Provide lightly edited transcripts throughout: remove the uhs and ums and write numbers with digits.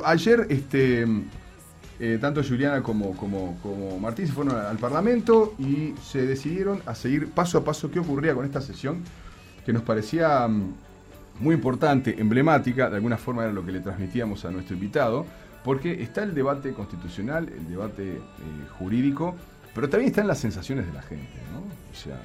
ayer tanto Juliana como Martín se fueron al Parlamento y se decidieron a seguir paso a paso qué ocurría con esta sesión, que nos parecía muy importante, emblemática, de alguna forma era lo que le transmitíamos a nuestro invitado, porque está el debate constitucional, el debate jurídico, pero también están las sensaciones de la gente, ¿no? O sea,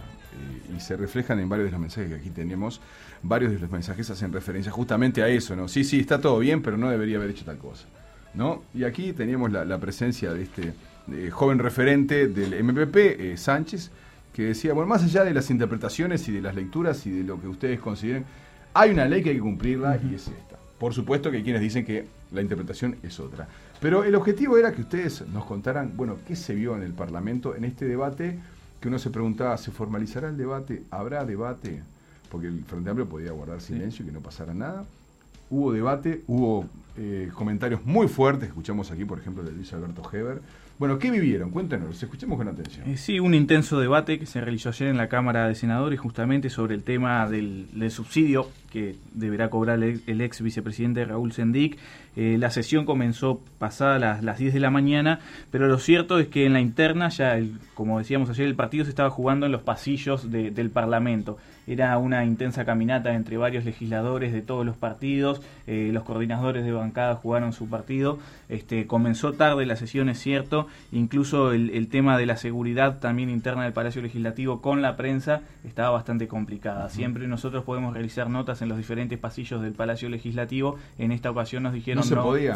y se reflejan en varios de los mensajes que aquí tenemos. Varios de los mensajes hacen referencia justamente a eso, ¿no? Sí, está todo bien, pero no debería haber hecho tal cosa, ¿no? Y aquí teníamos la presencia de este joven referente del MPP, Sánchez, que decía, bueno, más allá de las interpretaciones y de las lecturas y de lo que ustedes consideren, hay una ley que hay que cumplirla y es esta. Por supuesto que hay quienes dicen que la interpretación es otra. Pero el objetivo era que ustedes nos contaran, bueno, qué se vio en el Parlamento en este debate, que uno se preguntaba, ¿se formalizará el debate? ¿Habrá debate? Porque el Frente Amplio podía guardar silencio y que no pasara nada. Hubo debate, hubo comentarios muy fuertes, escuchamos aquí, por ejemplo, de Luis Alberto Heber. Bueno, ¿qué vivieron? Cuéntenos, escuchemos con atención. Sí, un intenso debate que se realizó ayer en la Cámara de Senadores justamente sobre el tema del subsidio que deberá cobrar el ex vicepresidente Raúl Sendic. La sesión comenzó pasadas las 10 de la mañana, pero lo cierto es que en la interna ya, como decíamos ayer, el partido se estaba jugando en los pasillos del Parlamento. Era una intensa caminata entre varios legisladores de todos los partidos, los coordinadores de bancada jugaron su partido. Comenzó tarde la sesión, es cierto, incluso el tema de la seguridad también interna del Palacio Legislativo con la prensa estaba bastante complicada. Siempre nosotros podemos realizar notas en los diferentes pasillos del Palacio Legislativo. En esta ocasión nos dijeron no se podía,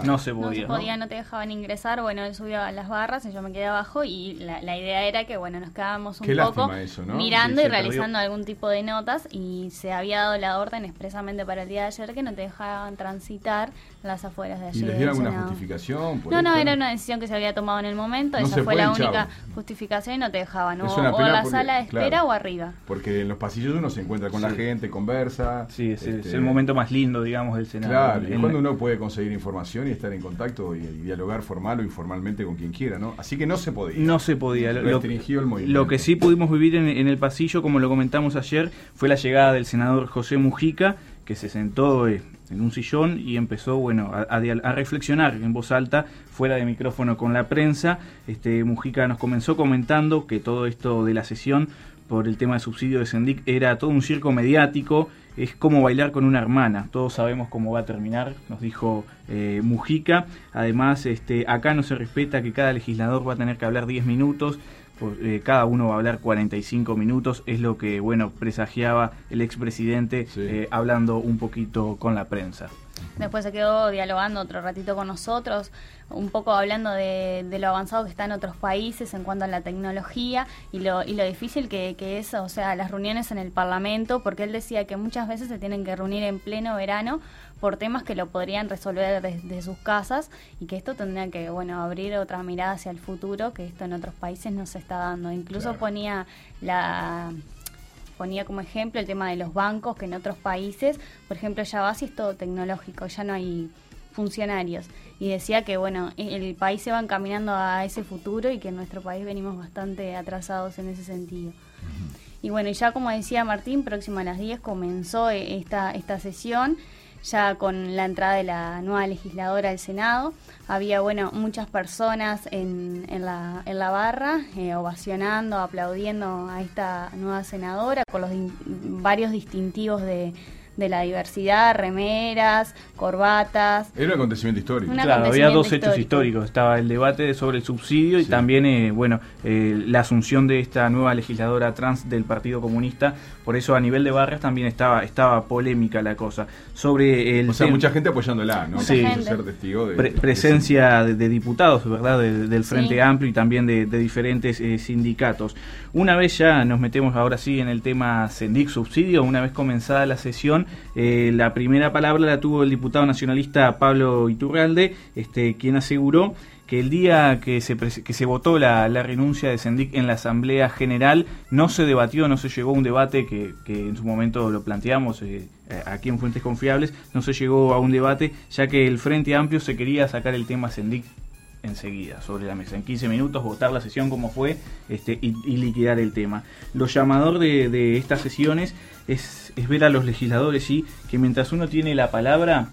no te dejaban ingresar. Bueno, él subió a las barras y yo me quedé abajo y la idea era que bueno, nos quedábamos un poco eso, ¿no? mirando y realizando algún tipo de notas, y se había dado la orden expresamente para el día de ayer que no te dejaban transitar las afueras de allí. ¿Y les dieron alguna justificación? No, era una decisión que se había tomado en el momento, esa fue la única justificación y no te dejaban, o en la sala de espera o arriba. Porque en los pasillos uno se encuentra con la gente, conversa. Sí, es el momento más lindo, digamos, del Senado. Claro, y cuando uno puede conseguir información y estar en contacto y dialogar formal o informalmente con quien quiera, ¿no? Así que no se podía. No se podía. Restringió el movimiento. Lo que sí pudimos vivir en el pasillo, como lo comentamos ayer, fue la llegada del senador José Mujica, que se sentó en un sillón y empezó a reflexionar en voz alta, fuera de micrófono con la prensa. Mujica nos comenzó comentando que todo esto de la sesión por el tema del subsidio de Sendic era todo un circo mediático, es como bailar con una hermana, todos sabemos cómo va a terminar, nos dijo Mujica. Además, acá no se respeta que cada legislador va a tener que hablar 10 minutos, cada uno va a hablar 45 minutos, es lo que presagiaba el expresidente, hablando un poquito con la prensa. Después se quedó dialogando otro ratito con nosotros, un poco hablando de lo avanzado que está en otros países en cuanto a la tecnología y lo difícil que es, o sea, las reuniones en el Parlamento, porque él decía que muchas veces se tienen que reunir en pleno verano por temas que lo podrían resolver desde sus casas, y que esto tendría que, abrir otra mirada hacia el futuro, que esto en otros países no se está dando. Incluso ponía como ejemplo el tema de los bancos, que en otros países, por ejemplo, ya va, si es todo tecnológico, ya no hay funcionarios, y decía que el país se va encaminando a ese futuro y que en nuestro país venimos bastante atrasados en ese sentido. Y y ya como decía Martín, próximo a las 10 comenzó esta sesión, ya con la entrada de la nueva legisladora al Senado. Había muchas personas en la barra ovacionando, aplaudiendo a esta nueva senadora con los varios distintivos de la diversidad, remeras, corbatas. Era un acontecimiento histórico. Había dos hechos históricos. Estaba el debate sobre el subsidio y también la asunción de esta nueva legisladora trans del Partido Comunista. Por eso a nivel de barrios también estaba polémica la cosa. Sobre mucha gente apoyándola, ¿no? Sí, ser testigo de presencia de diputados, ¿verdad? Del Frente Amplio y también de diferentes sindicatos. Una vez ya nos metemos ahora sí en el tema Sendic subsidio, una vez comenzada la sesión, la primera palabra la tuvo el diputado nacionalista Pablo Iturralde, quien aseguró que el día que se votó la renuncia de Sendic en la Asamblea General no se debatió, no se llegó a un debate que en su momento lo planteamos aquí en Fuentes Confiables, no se llegó a un debate, ya que el Frente Amplio se quería sacar el tema Sendic enseguida, sobre la mesa, en 15 minutos, votar la sesión como fue y liquidar el tema. Lo llamador de estas sesiones es ver a los legisladores, que mientras uno tiene la palabra,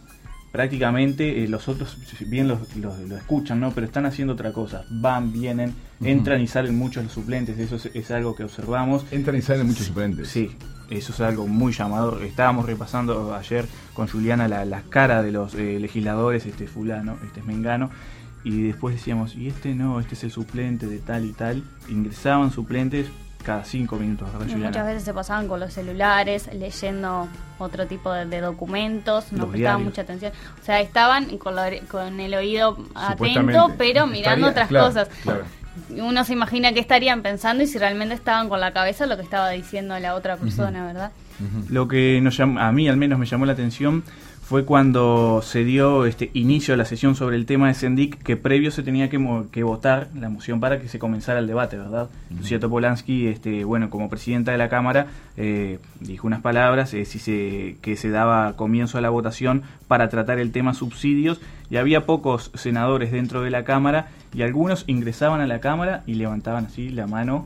prácticamente los otros bien lo escuchan, ¿no? Pero están haciendo otra cosa, van, vienen, entran y salen muchos los suplentes, eso es algo que observamos. Entran y salen muchos suplentes. Sí, eso es algo muy llamador. Estábamos repasando ayer con Juliana la cara de los legisladores, este es fulano, este es mengano, y después decíamos, y este no, este es el suplente de tal y tal. Ingresaban suplentes cada 5 minutos, ¿verdad, Juliana? Muchas veces se pasaban con los celulares, leyendo otro tipo de documentos, no prestaban mucha atención. O sea, estaban con el oído atento, pero mirando otras cosas. Claro. Uno se imagina qué estarían pensando y si realmente estaban con la cabeza lo que estaba diciendo la otra persona, ¿verdad? Lo que a mí al menos me llamó la atención fue cuando se dio inicio a la sesión sobre el tema de Sendik, que previo se tenía que votar la moción para que se comenzara el debate, ¿verdad? Lucía Topolansky, como presidenta de la Cámara, dijo unas palabras, que se daba comienzo a la votación para tratar el tema subsidios, y había pocos senadores dentro de la Cámara, y algunos ingresaban a la Cámara y levantaban así la mano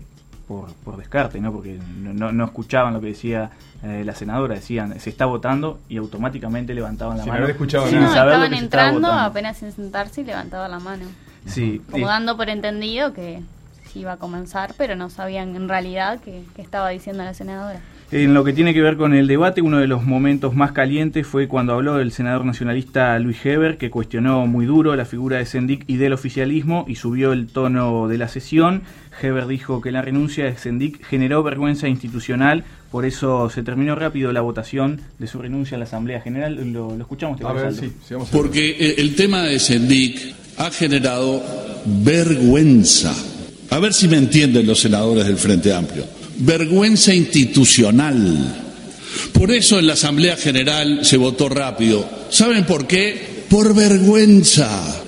por descarte, ¿no? Porque no escuchaban lo que decía la senadora, decían se está votando y automáticamente levantaban la mano. No escuchado nada. Estaban entrando apenas sin sentarse y levantaban la mano. Sí, como dando por entendido que sí iba a comenzar, pero no sabían en realidad qué estaba diciendo la senadora. En lo que tiene que ver con el debate, uno de los momentos más calientes fue cuando habló el senador nacionalista Luis Heber, que cuestionó muy duro la figura de Sendik y del oficialismo y subió el tono de la sesión. Heber dijo que la renuncia de Sendik generó vergüenza institucional, por eso se terminó rápido la votación de su renuncia a la Asamblea General. Lo escuchamos. A ver, sí, vamos a ver. Porque el tema de Sendik ha generado vergüenza. A ver si me entienden los senadores del Frente Amplio. Vergüenza institucional. Por eso en la Asamblea General se votó rápido. ¿Saben por qué? Por vergüenza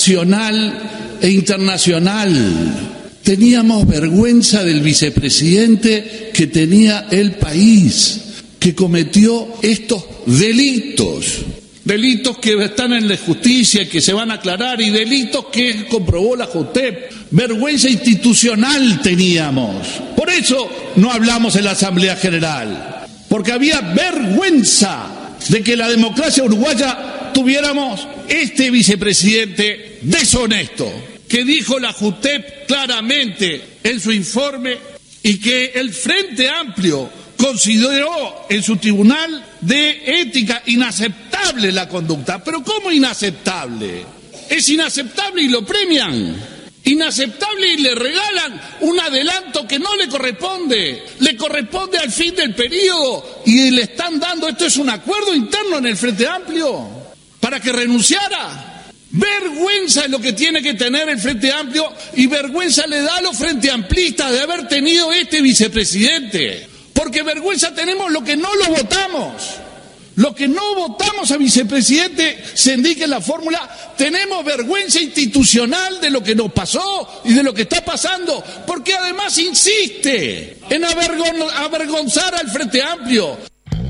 nacional e internacional. Teníamos vergüenza del vicepresidente que tenía el país, que cometió estos delitos. Delitos que están en la justicia y que se van a aclarar, y delitos que comprobó la JUTEP. Vergüenza institucional teníamos. Por eso no hablamos en la Asamblea General, porque había vergüenza de que la democracia uruguaya tuviéramos este vicepresidente deshonesto, que dijo la JUTEP claramente en su informe y que el Frente Amplio consideró en su tribunal de ética inaceptable la conducta. ¿Pero cómo inaceptable? Es inaceptable y lo premian. Inaceptable y le regalan un adelanto que no le corresponde al fin del periodo, y le están dando, esto es un acuerdo interno en el Frente Amplio, para que renunciara. Vergüenza es lo que tiene que tener el Frente Amplio, y vergüenza le da a los frente amplistas de haber tenido este vicepresidente, porque vergüenza tenemos los que no lo votamos. Los que no votamos a vicepresidente Sendik en la fórmula, tenemos vergüenza institucional de lo que nos pasó y de lo que está pasando, porque además insiste en avergonzar al Frente Amplio.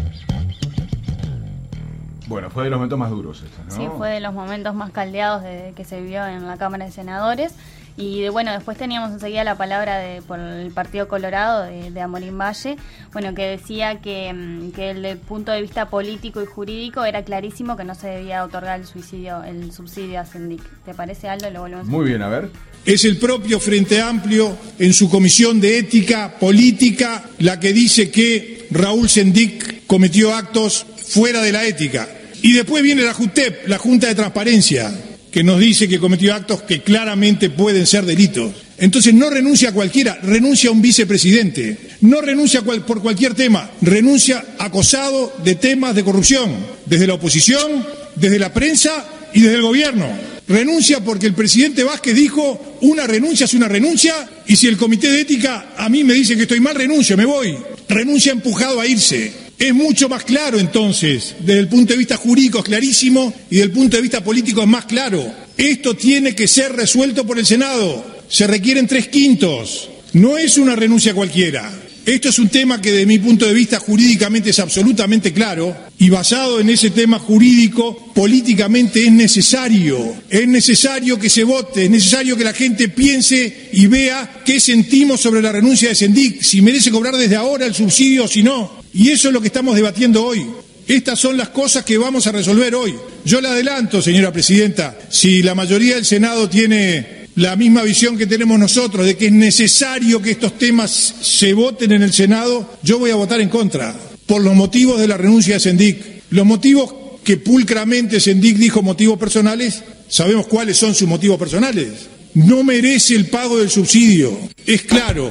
Bueno, fue de los momentos más duros esto, ¿no? Sí, fue de los momentos más caldeados que se vivió en la Cámara de Senadores. Y después teníamos enseguida la palabra por el Partido Colorado de Amorín Valle, que decía que desde el punto de vista político y jurídico era clarísimo que no se debía otorgar el subsidio a Sendik. ¿Te parece, Aldo? Lo volvemos Muy bien, a ver. Es el propio Frente Amplio, en su Comisión de Ética Política, la que dice que Raúl Sendik cometió actos fuera de la ética. Y después viene la JUTEP, la Junta de Transparencia, que nos dice que cometió actos que claramente pueden ser delitos. Entonces no renuncia a cualquiera, renuncia a un vicepresidente. No renuncia por cualquier tema, renuncia acosado de temas de corrupción, desde la oposición, desde la prensa y desde el gobierno. Renuncia porque el presidente Vázquez dijo, una renuncia es una renuncia, y si el comité de ética a mí me dice que estoy mal, renuncio, me voy. Renuncia empujado a irse. Es mucho más claro entonces, desde el punto de vista jurídico es clarísimo, y desde el punto de vista político es más claro. Esto tiene que ser resuelto por el Senado. Se requieren 3/5. No es una renuncia cualquiera. Esto es un tema que desde mi punto de vista jurídicamente es absolutamente claro, y basado en ese tema jurídico, políticamente es necesario que se vote, es necesario que la gente piense y vea qué sentimos sobre la renuncia de Sendik, si merece cobrar desde ahora el subsidio o si no. Y eso es lo que estamos debatiendo hoy. Estas son las cosas que vamos a resolver hoy. Yo le adelanto, señora presidenta, si la mayoría del Senado tiene la misma visión que tenemos nosotros, de que es necesario que estos temas se voten en el Senado, yo voy a votar en contra, por los motivos de la renuncia de Sendik. Los motivos que pulcramente Sendik dijo motivos personales, sabemos cuáles son sus motivos personales. No merece el pago del subsidio, es claro.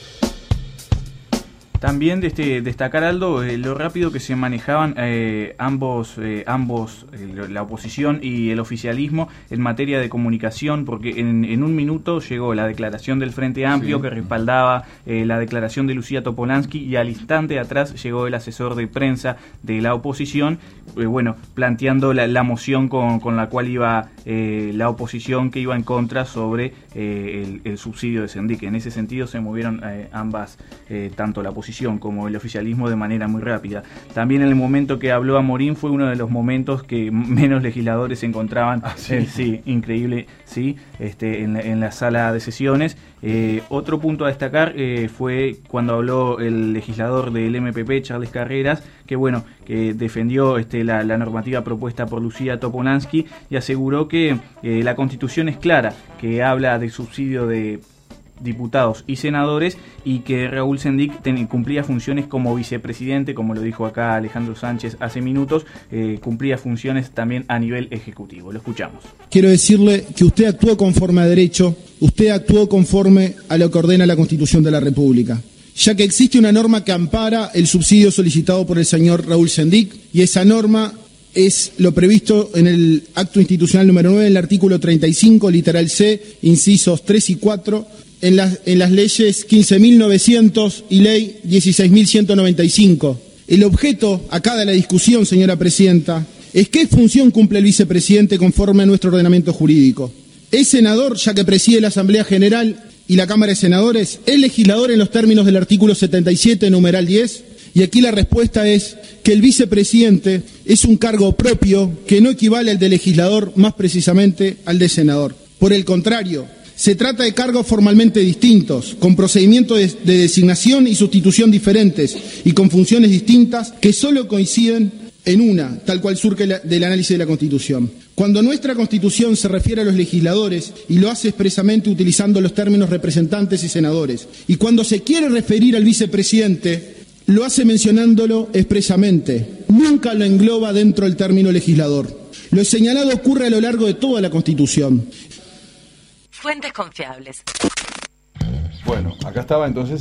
También destacar, Aldo, lo rápido que se manejaban ambos, la oposición y el oficialismo en materia de comunicación, porque en un minuto llegó la declaración del Frente Amplio, sí, que respaldaba la declaración de Lucía Topolansky, y al instante atrás llegó el asesor de prensa de la oposición, planteando la moción con la cual iba la oposición, que iba en contra sobre el subsidio de Sendik. En ese sentido se movieron ambas, tanto la oposición como el oficialismo, de manera muy rápida. También en el momento que habló Amorín fue uno de los momentos que menos legisladores se encontraban, sí, increíble, sí, en la sala de sesiones. Otro punto a destacar fue cuando habló el legislador del MPP, Charles Carreras, que defendió la normativa propuesta por Lucía Topolansky y aseguró que la Constitución es clara, que habla de subsidio de diputados y senadores, y que Raúl Sendik cumplía funciones como vicepresidente, como lo dijo acá Alejandro Sánchez hace minutos, cumplía funciones también a nivel ejecutivo. Lo escuchamos. Quiero decirle que usted actuó conforme a derecho, usted actuó conforme a lo que ordena la Constitución de la República, ya que existe una norma que ampara el subsidio solicitado por el señor Raúl Sendik, y esa norma es lo previsto en el acto institucional número 9, en el artículo 35, literal C, incisos 3 y 4, en las leyes 15.900 y ley 16.195. El objeto acá de la discusión, señora presidenta, es qué función cumple el vicepresidente conforme a nuestro ordenamiento jurídico. ¿Es senador, ya que preside la Asamblea General y la Cámara de Senadores? ¿Es legislador en los términos del artículo 77, numeral 10? Y aquí la respuesta es que el vicepresidente es un cargo propio que no equivale al de legislador, más precisamente al de senador. Por el contrario, se trata de cargos formalmente distintos, con procedimientos de designación y sustitución diferentes y con funciones distintas que solo coinciden en una, tal cual surge del análisis de la Constitución. Cuando nuestra Constitución se refiere a los legisladores y lo hace expresamente utilizando los términos representantes y senadores, y cuando se quiere referir al vicepresidente, lo hace mencionándolo expresamente, nunca lo engloba dentro del término legislador. Lo señalado ocurre a lo largo de toda la Constitución. Fuentes confiables. Bueno, acá estaba entonces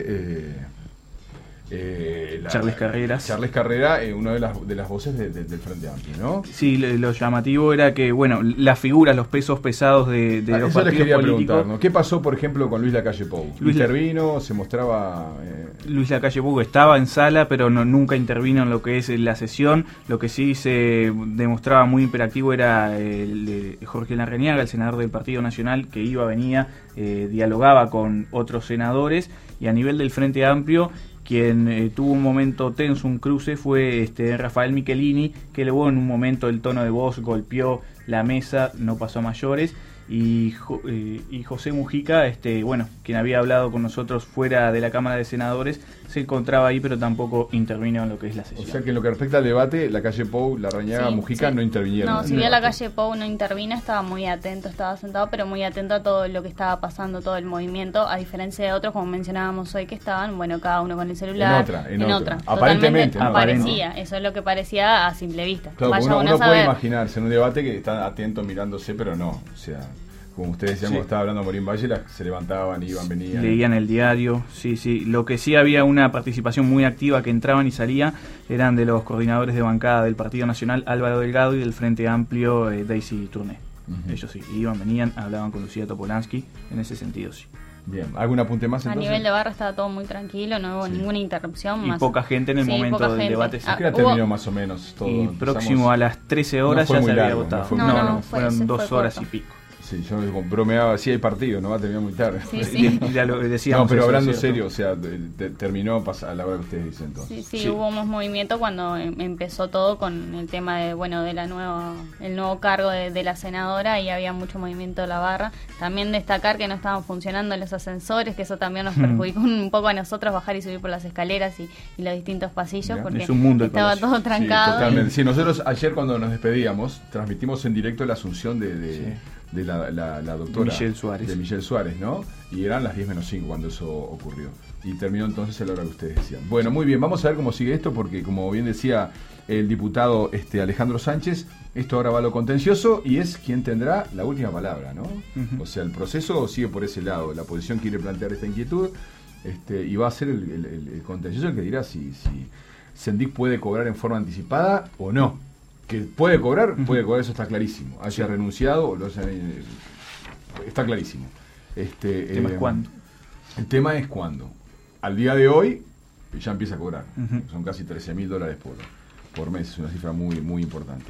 Charles Carreras. Charles Carrera, una de las voces del Frente Amplio, ¿no? Sí, lo llamativo era que, las figuras, los pesos pesados de los partidos les quería políticos. Preguntar, ¿no? ¿Qué pasó, por ejemplo, con Luis Lacalle Pou? ¿Intervino? ¿Se mostraba...? Luis Lacalle Pou estaba en sala, pero nunca intervino en lo que es la sesión. Lo que sí se demostraba muy hiperactivo era Jorge Larrañaga, el senador del Partido Nacional, que venía, dialogaba con otros senadores, y a nivel del Frente Amplio, quien tuvo un momento tenso, un cruce, fue Rafael Michelini, que elevó en un momento el tono de voz, golpeó la mesa, no pasó a mayores, y José Mujica, quien había hablado con nosotros fuera de la Cámara de Senadores, se encontraba ahí, pero tampoco intervino en lo que es la sesión. O sea que en lo que respecta al debate, Lacalle Pou, Larrañaga, Mujica no intervinieron. No, si bien Lacalle Pou no intervino, estaba muy atento, estaba sentado, pero muy atento a todo lo que estaba pasando, todo el movimiento, a diferencia de otros, como mencionábamos hoy, que estaban, cada uno con el celular. En otra. Aparentemente. Parecía, eso es lo que parecía a simple vista. Claro, uno puede imaginarse en un debate que están atentos mirándose, pero no, o sea... Como ustedes decían, cuando estaba hablando Morín Valle, se levantaban, iban, venían. Leían el diario, sí. Lo que sí había una participación muy activa, que entraban y salían, eran de los coordinadores de bancada del Partido Nacional, Álvaro Delgado, y del Frente Amplio, Daisy Tourné. Ellos sí, iban, venían, hablaban con Lucía Topolansky, en ese sentido sí. Bien, ¿algún apunte más entonces? A nivel de barra estaba todo muy tranquilo, no hubo ninguna interrupción. Y poca gente en el momento del debate. ¿A qué hora terminó más o menos todo? Y próximo a las 13 horas ya se había votado. No, fueron 2 horas y pico. Sí, yo bromeaba, sí hay partido, no va a terminar muy tarde. Sí. Ya lo decíamos. No, pero eso, hablando ¿cierto? serio, o sea, terminó a la hora que ustedes dicen entonces. Sí, hubo más movimiento cuando empezó todo con el tema de, el nuevo cargo de la senadora, y había mucho movimiento de la barra. También destacar que no estaban funcionando los ascensores, que eso también nos perjudicó un poco a nosotros bajar y subir por las escaleras y los distintos pasillos, Mirá, porque es un mundo el estaba palacio. todo trancado. Sí, totalmente. Sí, nosotros ayer cuando nos despedíamos, transmitimos en directo la asunción de la doctora de Michelle Suárez, ¿no? Y eran las 10 menos 5 cuando eso ocurrió. Y terminó entonces a la hora que ustedes decían. Bueno, muy bien, vamos a ver cómo sigue esto, porque como bien decía el diputado Alejandro Sánchez, esto ahora va a lo contencioso y es quien tendrá la última palabra, ¿no? O sea, el proceso sigue por ese lado. La oposición quiere plantear esta inquietud y va a ser el contencioso el que dirá si Sendik puede cobrar en forma anticipada o no. Que puede cobrar, eso está clarísimo. Haya renunciado o está clarísimo. El tema es cuándo. El tema es cuándo. Al día de hoy ya empieza a cobrar. Son casi $13.000 por mes, es una cifra muy, muy importante.